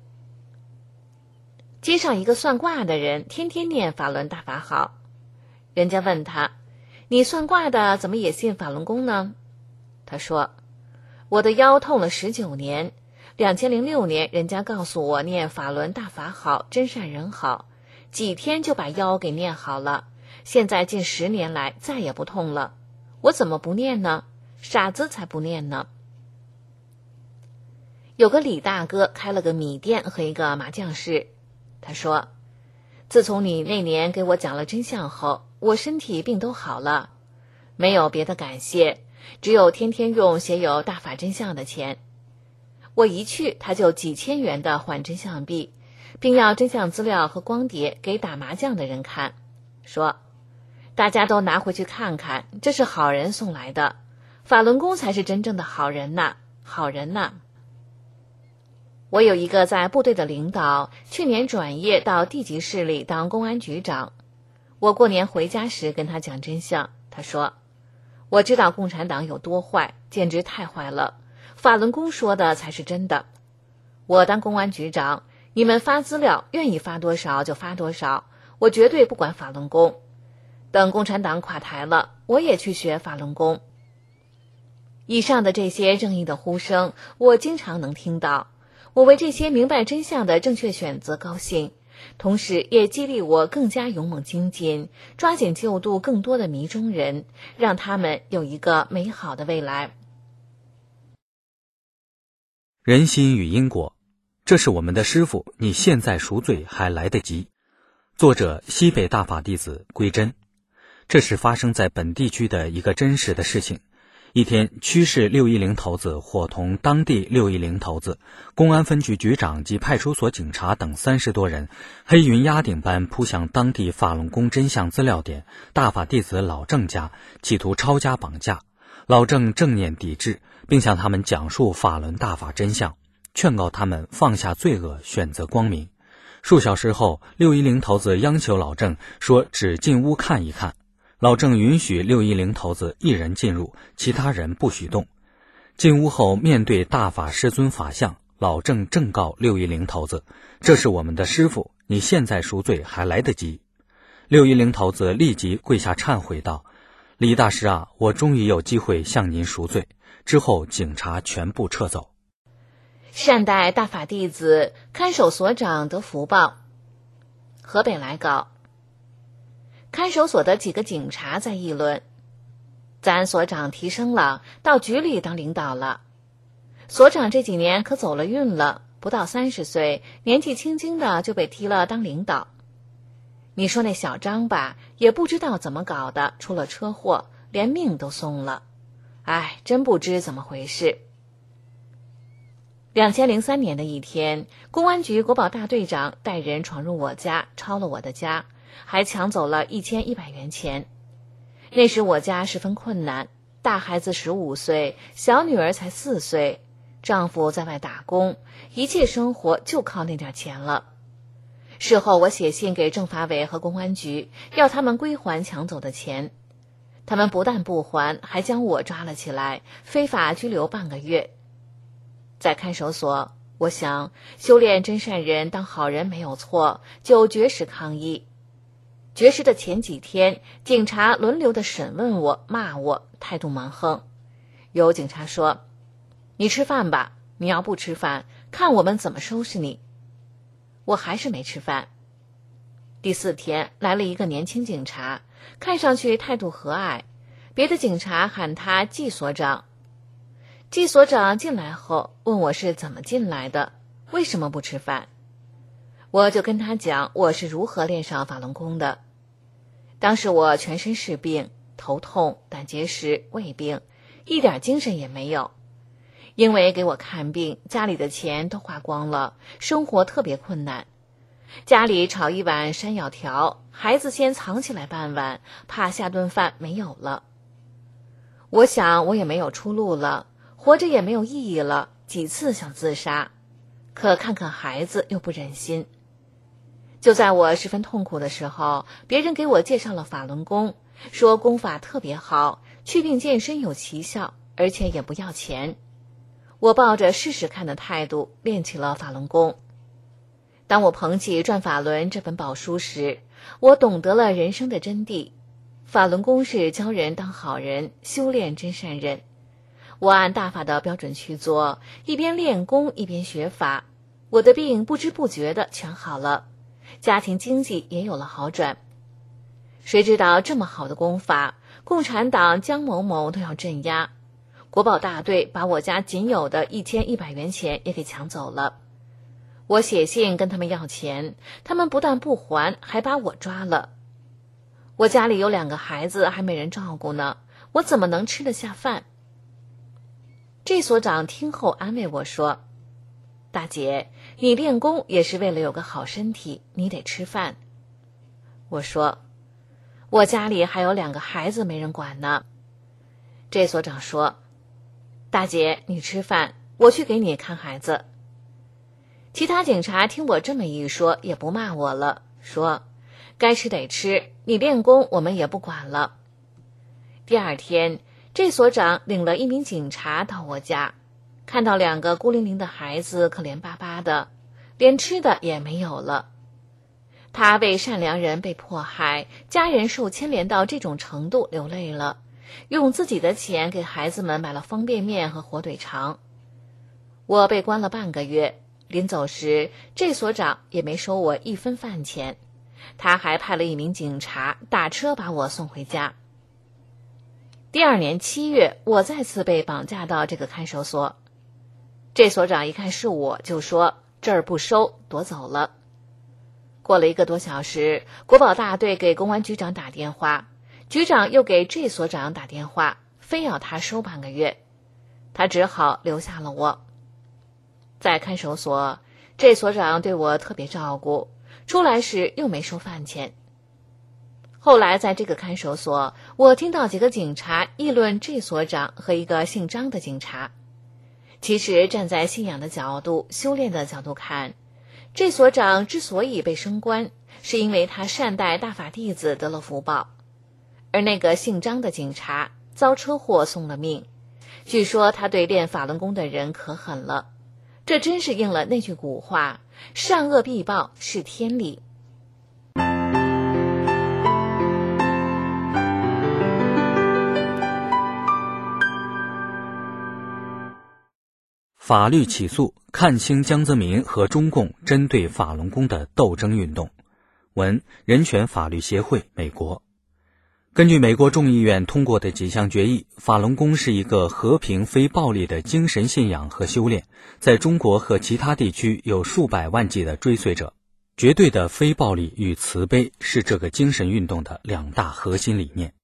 街上一个算卦的人天天念法轮大法好，人家问他，你算卦的怎么也信法轮功呢？他说，我的腰痛了19年，2006年人家告诉我念法轮大法好，真善人好，几天就把腰给念好了，现在近10年来再也不痛了，我怎么不念呢？傻子才不念呢。有个李大哥开了个米店和一个麻将室，他说，自从你那年给我讲了真相后，我身体病都好了，没有别的感谢，只有天天用写有大法真相的钱。我一去他就几千元的换真相币，并要真相资料和光碟给打麻将的人看，说大家都拿回去看看，这是好人送来的，法轮功才是真正的好人呐，好人呐。我有一个在部队的领导，去年转业到地级市里当公安局长。我过年回家时跟他讲真相，他说，我知道共产党有多坏，简直太坏了，法轮功说的才是真的。我当公安局长，你们发资料愿意发多少就发多少，我绝对不管法轮功。等共产党垮台了，我也去学法轮功。 以上的这些正义的呼声，我经常能听到。我为这些明白真相的正确选择高兴，同时也激励我更加勇猛精进，抓紧救度更多的迷中人，让他们有一个美好的未来。 人心与因果，这是我们的师父，你现在赎罪还来得及。作者西北大法弟子归真。这是发生在本地区的一个真实的事情。一天，区市610头子伙同当地610头子、公安分局局长及派出所警察等30多人，黑云压顶般扑向当地法轮功真相资料点大法弟子老郑家，企图抄家绑架。老郑正念抵制，并向他们讲述法轮大法真相，劝告他们放下罪恶，选择光明。数小时后，610头子央求老郑说只进屋看一看。老郑允许610头子一人进入，其他人不许动。进屋后，面对大法师尊法像，老郑正告610头子：“这是我们的师父，你现在赎罪还来得及。”610头子立即跪下忏悔道：“李大师啊，我终于有机会向您赎罪。”之后，警察全部撤走。 善待大法弟子，看守所长得福报。河北来稿。看守所的几个警察在议论，咱所长提升了，到局里当领导了。所长这几年可走了运了，不到30岁，年纪轻轻的就被提了当领导。你说那小张吧，也不知道怎么搞的，出了车祸，连命都送了。哎，真不知怎么回事。2003年的一天，公安局国保大队长带人闯入我家，抄了我的家，还抢走了1100元钱。那时我家十分困难，大孩子15岁，小女儿才4岁，丈夫在外打工，一切生活就靠那点钱了。事后我写信给政法委和公安局，要他们归还抢走的钱。他们不但不还，还将我抓了起来，非法拘留半个月。在看守所，我想修炼真善人当好人没有错，就绝食抗议。绝食的前几天，警察轮流的审问我，骂我，态度蛮横。有警察说：“你吃饭吧，你要不吃饭，看我们怎么收拾你。”我还是没吃饭。第4天来了一个年轻警察，看上去态度和蔼，别的警察喊他季所长。季所长进来后问我是怎么进来的，为什么不吃饭。我就跟他讲我是如何练上法轮功的。当时我全身是病，头痛、胆结石、胃病，一点精神也没有。因为给我看病，家里的钱都花光了，生活特别困难。家里炒一碗山药条，孩子先藏起来半碗，怕下顿饭没有了。我想我也没有出路了，活着也没有意义了，几次想自杀，可看看孩子又不忍心。就在我十分痛苦的时候，别人给我介绍了法轮功，说功法特别好，祛病健身有奇效，而且也不要钱。我抱着试试看的态度练起了法轮功。当我捧起《转法轮》这本宝书时，我懂得了人生的真谛。法轮功是教人当好人，修炼真善人。我按大法的标准去做，一边练功一边学法，我的病不知不觉的全好了，家庭经济也有了好转。谁知道这么好的功法，共产党江某某都要镇压，国保大队把我家仅有的1100元钱也给抢走了。我写信跟他们要钱，他们不但不还，还把我抓了。我家里有2个孩子还没人照顾呢，我怎么能吃得下饭？这所长听后安慰我说：“大姐，你练功也是为了有个好身体，你得吃饭。”我说：“我家里还有2个孩子没人管呢。”这所长说：“大姐，你吃饭，我去给你看孩子。”其他警察听我这么一说，也不骂我了，说：“该吃得吃，你练功我们也不管了。”第2天，这所长领了1名警察到我家，看到2个孤零零的孩子可怜巴巴的，连吃的也没有了。他为善良人被迫害，家人受牵连到这种程度流泪了， 用自己的钱给孩子们买了方便面和火腿肠。我被关了半个月，临走时，这所长也没收我1分饭钱，他还派了1名警察打车把我送回家。第2年7月，我再次被绑架到这个看守所。这所长一看是我，就说这儿不收，夺走了。过了1个多小时，国保大队给公安局长打电话，局长又给这所长打电话，非要他收半个月，他只好留下了我。在看守所，这所长对我特别照顾，出来时又没收饭钱。后来在这个看守所，我听到几个警察议论这所长和一个姓张的警察。其实站在信仰的角度、修炼的角度看，这所长之所以被升官，是因为他善待大法弟子得了福报，而那个姓张的警察遭车祸送了命，据说他对练法轮功的人可狠了，这真是应了那句古话，善恶必报是天理。 法律起诉，看清江泽民和中共针对法轮功的斗争运动。文：人权法律协会，美国。根据美国众议院通过的几项决议，法轮功是一个和平非暴力的精神信仰和修炼，在中国和其他地区有数百万计的追随者。绝对的非暴力与慈悲是这个精神运动的2大核心理念。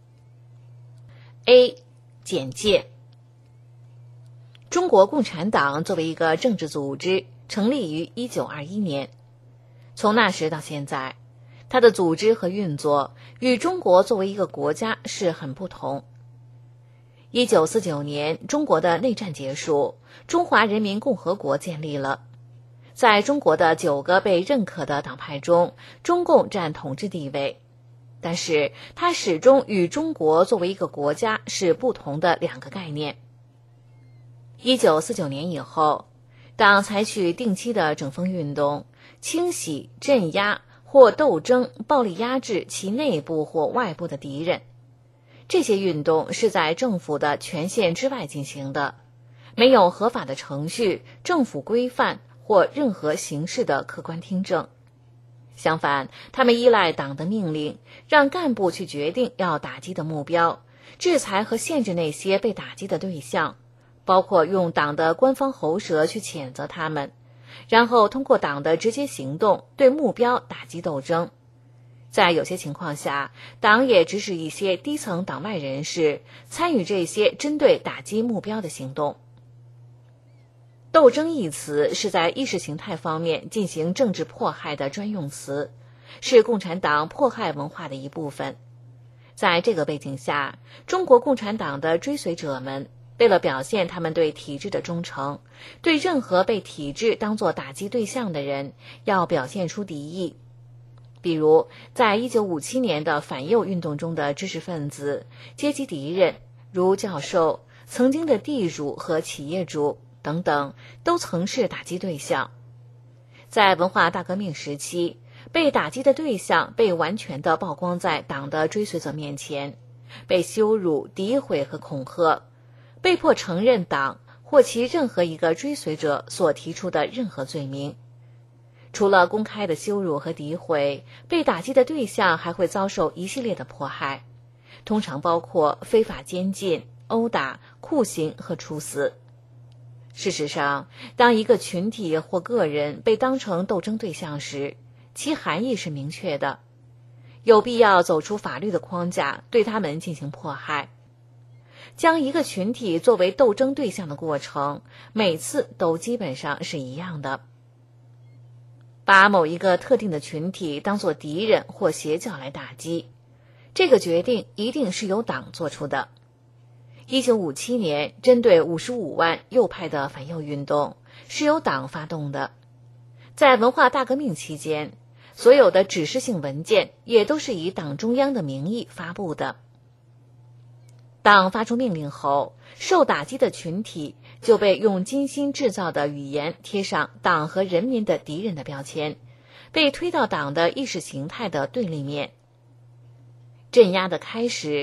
A. 简介。中国共产党作为一个政治组织，成立于1921年。从那时到现在，它的组织和运作与中国作为一个国家是很不同。1949年，中国的内战结束，中华人民共和国建立了。在中国的9个被认可的党派中，中共占统治地位，但是它始终与中国作为一个国家是不同的2个概念。1949年以后，党采取定期的整风运动，清洗、镇压或斗争、暴力压制其内部或外部的敌人。这些运动是在政府的权限之外进行的，没有合法的程序、政府规范或任何形式的客观听证。相反，他们依赖党的命令，让干部去决定要打击的目标，制裁和限制那些被打击的对象，包括用党的官方喉舌去谴责他们，然后通过党的直接行动对目标打击斗争。在有些情况下，党也指使一些低层党外人士参与这些针对打击目标的行动。斗争一词是在意识形态方面进行政治迫害的专用词，是共产党迫害文化的一部分。在这个背景下，中国共产党的追随者们为了表现他们对体制的忠诚，对任何被体制当作打击对象的人要表现出敌意。比如在1957年的反右运动中的知识分子、阶级敌人，如教授、曾经的地主和企业主等等，都曾是打击对象。在文化大革命时期，被打击的对象被完全的曝光在党的追随者面前，被羞辱、诋毁和恐吓，被迫承认党或其任何一个追随者所提出的任何罪名。除了公开的羞辱和诋毁，被打击的对象还会遭受一系列的迫害，通常包括非法监禁、殴打、酷刑和处死。事实上，当一个群体或个人被当成斗争对象时，其含义是明确的，有必要走出法律的框架对他们进行迫害。将一个群体作为斗争对象的过程，每次都基本上是一样的。把某一个特定的群体当作敌人或邪教来打击，这个决定一定是由党做出的。1957年针对55万右派的反右运动是由党发动的。在文化大革命期间，所有的指示性文件也都是以党中央的名义发布的。党发出命令后，受打击的群体就被用精心制造的语言贴上党和人民的敌人的标签，被推到党的意识形态的对立面。镇压的开始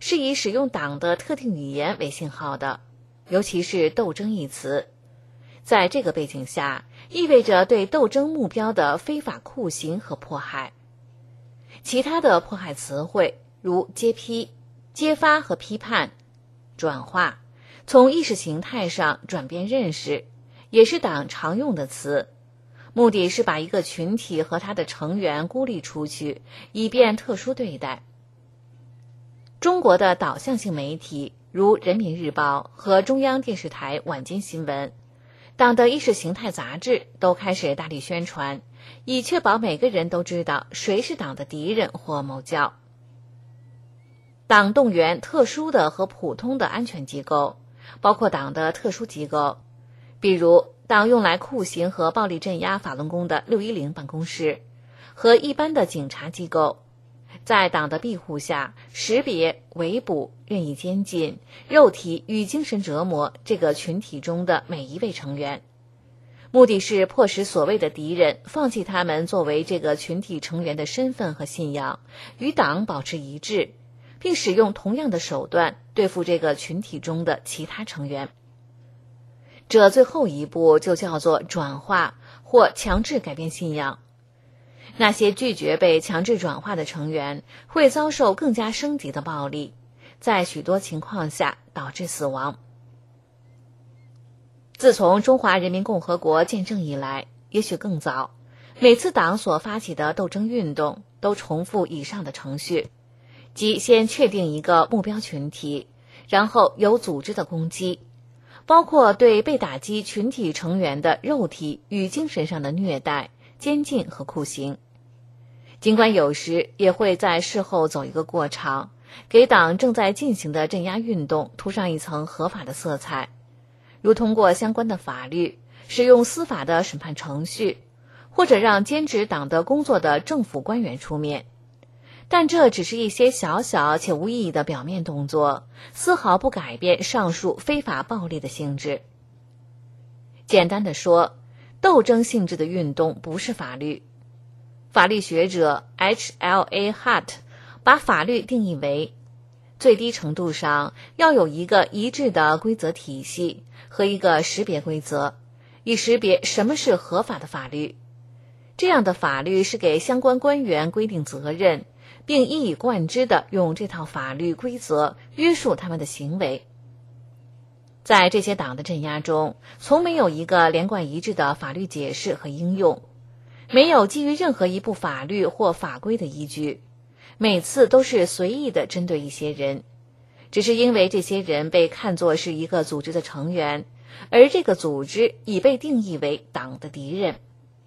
是以使用党的特定语言为信号的，尤其是斗争一词。在这个背景下，意味着对斗争目标的非法酷刑和迫害。其他的迫害词汇如揭批、揭发和批判、转化，从意识形态上转变认识，也是党常用的词，目的是把一个群体和他的成员孤立出去，以便特殊对待。中国的导向性媒体如人民日报和中央电视台晚间新闻，党的意识形态杂志都开始大力宣传，以确保每个人都知道谁是党的敌人或谋教。党动员特殊的和普通的安全机构，包括党的特殊机构，比如党用来酷刑和暴力镇压法轮功的610办公室和一般的警察机构，在党的庇护下识别、围捕、任意监禁、肉体与精神折磨这个群体中的每一位成员，目的是迫使所谓的敌人放弃他们作为这个群体成员的身份和信仰，与党保持一致，并使用同样的手段对付这个群体中的其他成员。这最后一步就叫做转化或强制改变信仰。那些拒绝被强制转化的成员会遭受更加升级的暴力，在许多情况下导致死亡。自从中华人民共和国建政以来，也许更早，每次党所发起的斗争运动都重复以上的程序，即先确定一个目标群体，然后有组织的攻击，包括对被打击群体成员的肉体与精神上的虐待、监禁和酷刑。尽管有时也会在事后走一个过场，给党正在进行的镇压运动涂上一层合法的色彩，如通过相关的法律，使用司法的审判程序，或者让兼职党的工作的政府官员出面。但这只是一些小小且无意义的表面动作，丝毫不改变上述非法暴力的性质。简单的说，斗争性质的运动不是法律。法律学者 H.L.A. Hart 把法律定义为最低程度上要有一个一致的规则体系和一个识别规则，以识别什么是合法的法律。这样的法律是给相关官员规定责任，并一以贯之地用这套法律规则约束他们的行为。在这些党的镇压中，从没有一个连贯一致的法律解释和应用，没有基于任何一部法律或法规的依据，每次都是随意地针对一些人，只是因为这些人被看作是一个组织的成员，而这个组织已被定义为党的敌人。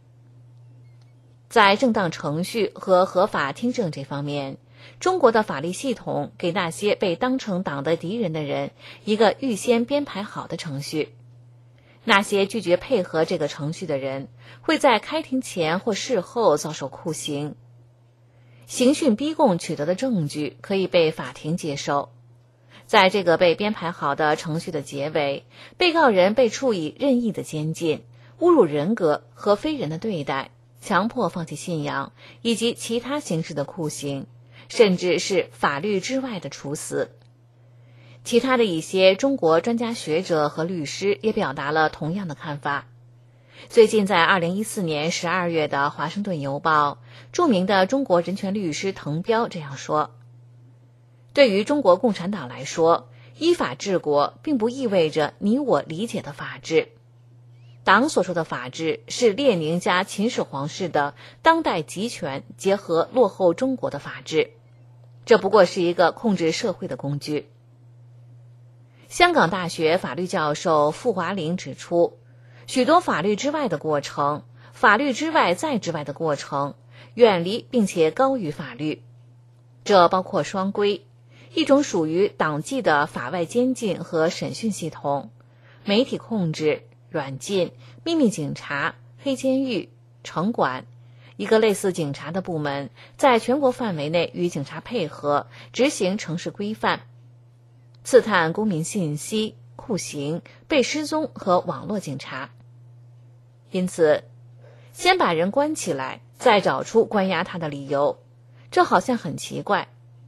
在正当程序和合法听证这方面，中国的法律系统给那些被当成党的敌人的人一个预先编排好的程序。那些拒绝配合这个程序的人会在开庭前或事后遭受酷刑。刑讯逼供取得的证据可以被法庭接受。在这个被编排好的程序的结尾，被告人被处以任意的监禁、侮辱人格和非人的对待、强迫放弃信仰以及其他形式的酷刑，甚至是法律之外的处死。其他的一些中国专家学者和律师也表达了同样的看法。最近在2014年12月的《华盛顿邮报》，著名的中国人权律师滕彪这样说：对于中国共产党来说，依法治国并不意味着你我理解的法治。党所说的法治是列宁加秦始皇式的当代集权结合落后中国的法治，这不过是一个控制社会的工具。香港大学法律教授傅华玲指出，许多法律之外的过程，法律之外再之外的过程，远离并且高于法律。这包括双规，一种属于党纪的法外监禁和审讯系统，媒体控制、软禁、秘密警察、黑监狱、城管，一个类似警察的部门在全国范围内与警察配合，执行城市规范，刺探公民信息、酷刑、被失踪和网络警察。因此，先把人关起来，再找出关押他的理由，这好像很奇怪，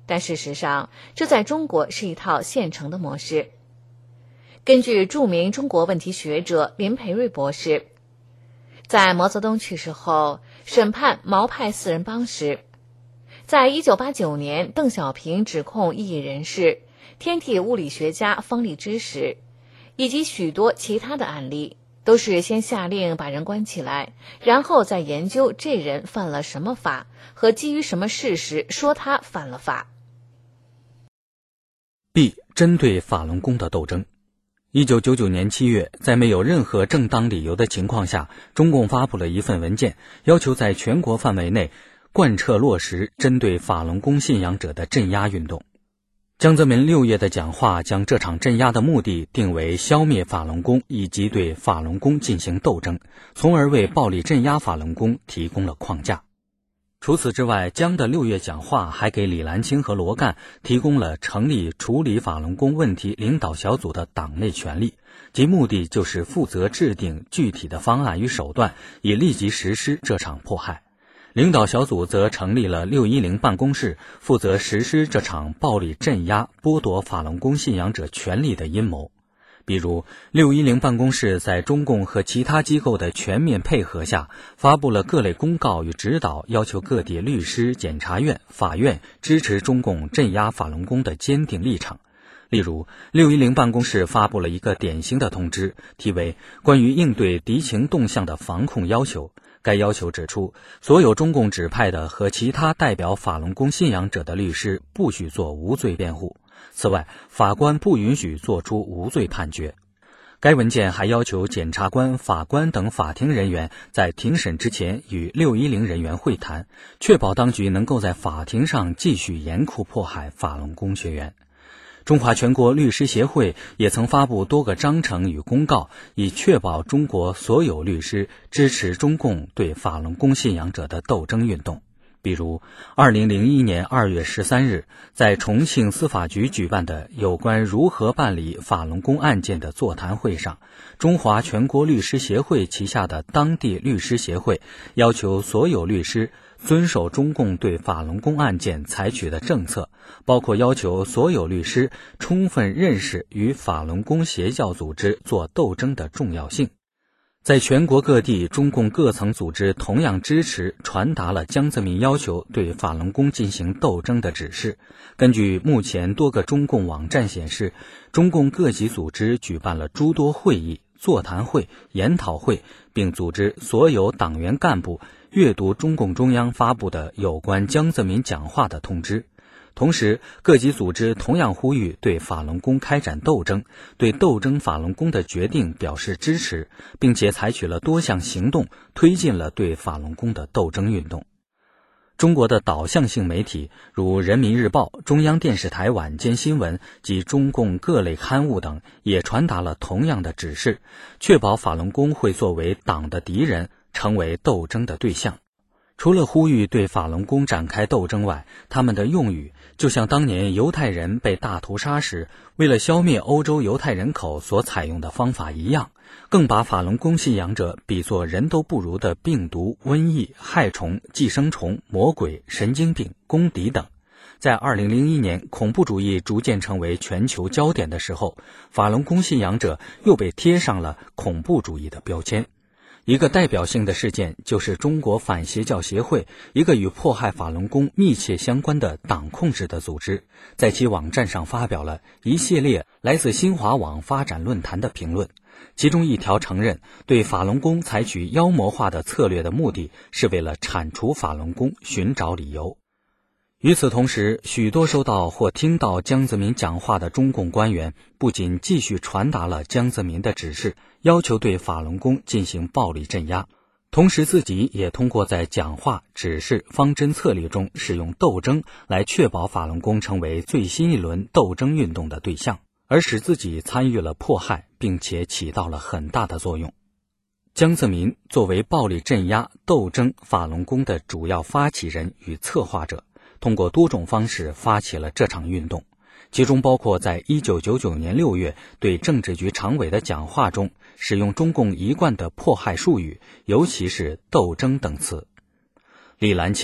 但事实上，这在中国是一套现成的模式。根据著名中国问题学者林培瑞博士，在毛泽东去世后审判毛派四人帮时，在1989年邓小平指控异议人士、天体物理学家方励之时，以及许多其他的案例，都是先下令把人关起来，然后再研究这人犯了什么法和基于什么事实说他犯了法。 B. 针对法轮功的斗争。1999年7月，在没有任何正当理由的情况下，中共发布了一份文件，要求在全国范围内贯彻落实针对法轮功信仰者的镇压运动。江泽民6月的讲话将这场镇压的目的定为消灭法轮功以及对法轮功进行斗争，从而为暴力镇压法轮功提供了框架。除此之外，江的6月讲话还给李兰清和罗干提供了成立处理法轮功问题领导小组的党内权力，其目的就是负责制定具体的方案与手段，以立即实施这场迫害。领导小组则成立了610办公室，负责实施这场暴力镇压、剥夺法轮功信仰者权利的阴谋。比如610办公室在中共和其他机构的全面配合下，发布了各类公告与指导，要求各地律师、检察院、法院支持中共镇压法轮功的坚定立场。例如610办公室发布了一个典型的通知，题为关于应对敌情动向的防控要求。该要求指出，所有中共指派的和其他代表法轮功信仰者的律师不许做无罪辩护，此外，法官不允许作出无罪判决。该文件还要求检察官、法官等法庭人员在庭审之前与610人员会谈，确保当局能够在法庭上继续严酷迫害法轮功学员。中华全国律师协会也曾发布多个章程与公告，以确保中国所有律师支持中共对法轮功信仰者的斗争运动。比如2001年2月13日，在重庆司法局举办的有关如何办理法轮功案件的座谈会上，中华全国律师协会旗下的当地律师协会要求所有律师遵守中共对法轮功案件采取的政策，包括要求所有律师充分认识与法轮功邪教组织做斗争的重要性。在全国各地，中共各层组织同样支持传达了江泽民要求对法轮功进行斗争的指示。根据目前多个中共网站显示，中共各级组织举办了诸多会议、座谈会、研讨会，并组织所有党员干部阅读中共中央发布的有关江泽民讲话的通知。同时，各级组织同样呼吁对法轮功开展斗争，对斗争法轮功的决定表示支持，并且采取了多项行动，推进了对法轮功的斗争运动。中国的导向性媒体如人民日报、中央电视台晚间新闻及中共各类刊物等也传达了同样的指示，确保法轮功会作为党的敌人，成为斗争的对象。除了呼吁对法轮功展开斗争外，他们的用语就像当年犹太人被大屠杀时为了消灭欧洲犹太人口所采用的方法一样，更把法轮功信仰者比作人都不如的病毒、瘟疫、害虫、寄生虫、魔鬼、神经病、公敌等。在2001年恐怖主义逐渐成为全球焦点的时候，法轮功信仰者又被贴上了恐怖主义的标签。一个代表性的事件就是中国反邪教协会，一个与迫害法轮功密切相关的党控制的组织，在其网站上发表了一系列来自新华网发展论坛的评论，其中一条承认对法轮功采取妖魔化的策略的目的是为了铲除法轮功，寻找理由。与此同时，许多收到或听到江泽民讲话的中共官员不仅继续传达了江泽民的指示，要求对法轮功进行暴力镇压，同时自己也通过在讲话、指示、方针策略中使用斗争来确保法轮功成为最新一轮斗争运动的对象，而使自己参与了迫害，并且起到了很大的作用。江泽民作为暴力镇压、斗争法轮功的主要发起人与策划者，通过多种方式发起了这场运动，其中包括在1999年6月对政治局常委的讲话中使用中共一贯的迫害术语，尤其是斗争等词。李兰清，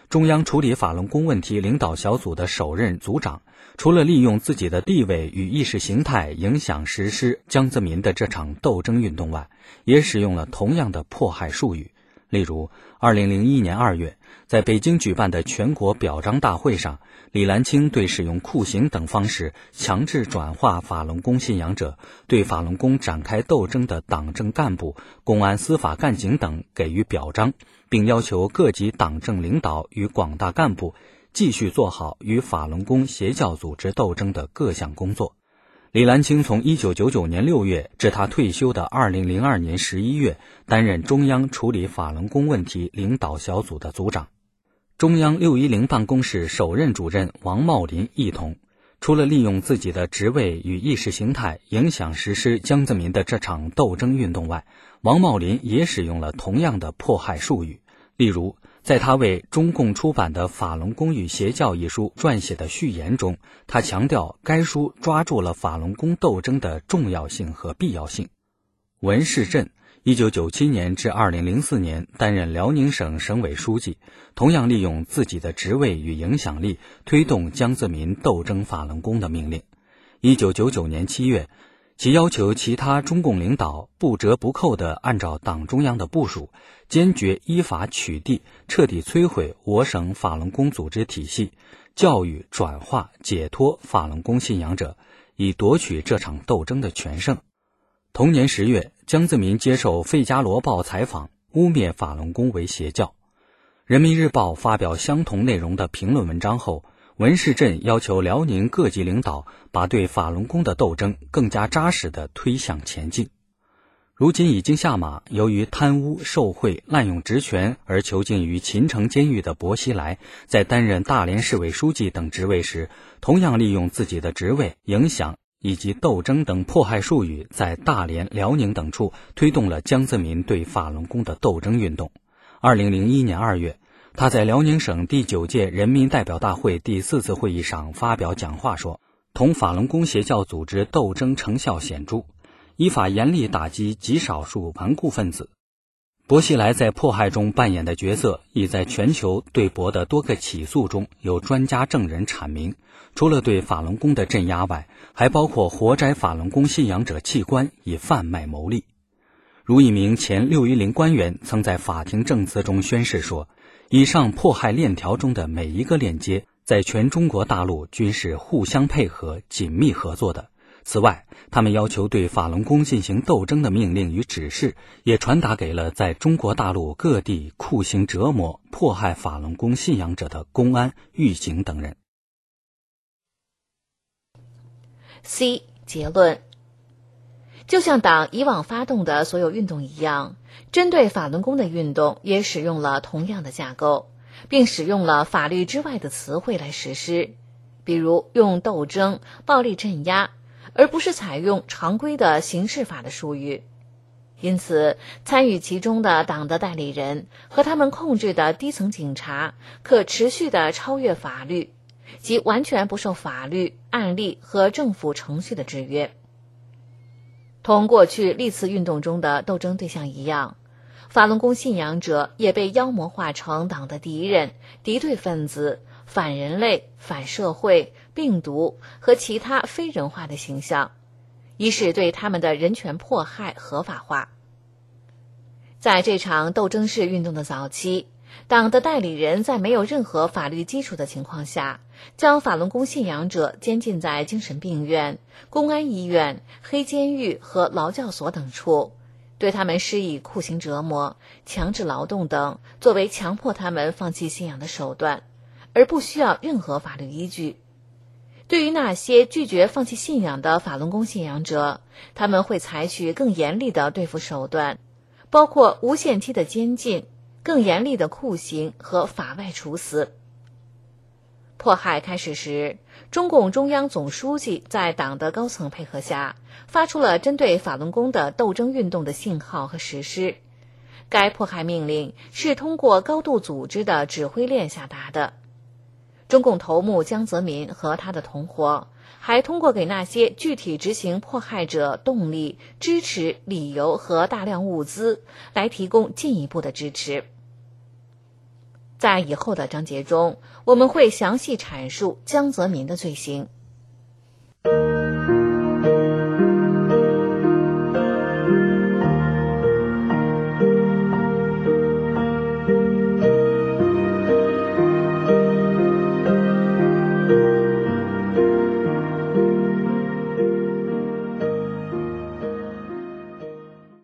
中央处理法轮功问题领导小组的首任组长，除了利用自己的地位与意识形态影响实施江泽民的这场斗争运动外，也使用了同样的迫害术语。例如2001年2月，在北京举办的全国表彰大会上，李兰清对使用酷刑等方式强制转化法轮功信仰者，对法轮功展开斗争的党政干部、公安司法干警等给予表彰，并要求各级党政领导与广大干部继续做好与法轮功邪教组织斗争的各项工作。李兰清从1999年6月至他退休的2002年11月，担任中央处理法轮功问题领导小组的组长。中央610办公室首任主任王茂林一同，除了利用自己的职位与意识形态影响实施江泽民的这场斗争运动外，王茂林也使用了同样的迫害术语。例如，在他为中共出版的《法轮功与邪教》一书撰写的序言中，他强调该书抓住了法轮功斗争的重要性和必要性。文世镇1997年至2004年担任辽宁省省委书记，同样利用自己的职位与影响力推动江泽民斗争法轮功的命令。1999年7月，其要求其他中共领导不折不扣地按照党中央的部署，坚决依法取缔、彻底摧毁我省法轮功组织体系，教育、转化、解脱法轮功信仰者，以夺取这场斗争的全胜。同年10月，江泽民接受《费加罗报》采访，污蔑法轮功为邪教。人民日报发表相同内容的评论文章后，文世镇要求辽宁各级领导把对法轮功的斗争更加扎实地推向前进。如今已经下马，由于贪污受贿滥用职权而囚禁于秦城监狱的薄熙来，在担任大连市委书记等职位时，同样利用自己的职位、影响以及斗争等迫害术语，在大连、辽宁等处推动了江泽民对法轮功的斗争运动。2001年2月，他在辽宁省第9届人民代表大会第4次会议上发表讲话说，同法轮功邪教组织斗争成效显著，依法严厉打击极少数顽固分子。薄熙来在迫害中扮演的角色，已在全球对薄的多个起诉中有专家证人阐明。除了对法轮功的镇压外，还包括活摘法轮功信仰者器官以贩卖牟利。如一名前610官员曾在法庭证词中宣誓说，以上迫害链条中的每一个链接，在全中国大陆均是互相配合、紧密合作的。此外，他们要求对法轮功进行斗争的命令与指示，也传达给了在中国大陆各地酷刑折磨、迫害法轮功信仰者的公安、狱警等人。 C. 结论。就像党以往发动的所有运动一样，针对法轮功的运动也使用了同样的架构，并使用了法律之外的词汇来实施，比如用斗争、暴力镇压，而不是采用常规的刑事法的术语。因此，参与其中的党的代理人和他们控制的低层警察可持续地超越法律，即完全不受法律、案例和政府程序的制约。同过去历次运动中的斗争对象一样，法轮功信仰者也被妖魔化成党的敌人、敌对分子、反人类、反社会、病毒和其他非人化的形象，以使对他们的人权迫害合法化。在这场斗争式运动的早期，党的代理人在没有任何法律基础的情况下，将法轮功信仰者监禁在精神病院、公安医院、黑监狱和劳教所等处，对他们施以酷刑折磨、强制劳动等，作为强迫他们放弃信仰的手段，而不需要任何法律依据。对于那些拒绝放弃信仰的法轮功信仰者，他们会采取更严厉的对付手段，包括无限期的监禁、更严厉的酷刑和法外处死。迫害开始时，中共中央总书记在党的高层配合下，发出了针对法轮功的斗争运动的信号和实施。该迫害命令是通过高度组织的指挥链下达的。中共头目江泽民和他的同伙还通过给那些具体执行迫害者动力、支持、理由和大量物资，来提供进一步的支持。 在以后的章节中，我们会详细阐述江泽民的罪行。